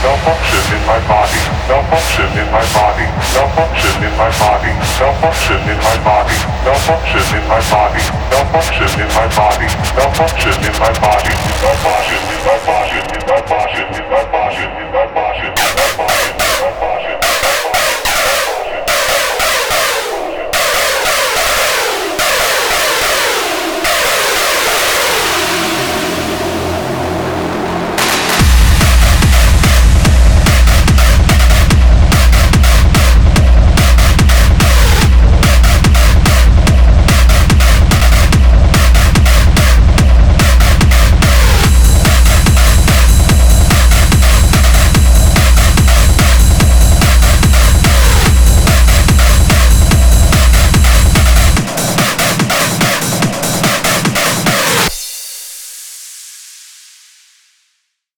malfunction in my body, malfunction in my body, malfunction in my body, malfunction in my body, malfunction in my body, malfunction in my body, malfunction in my body, malfunction in my body, in my body.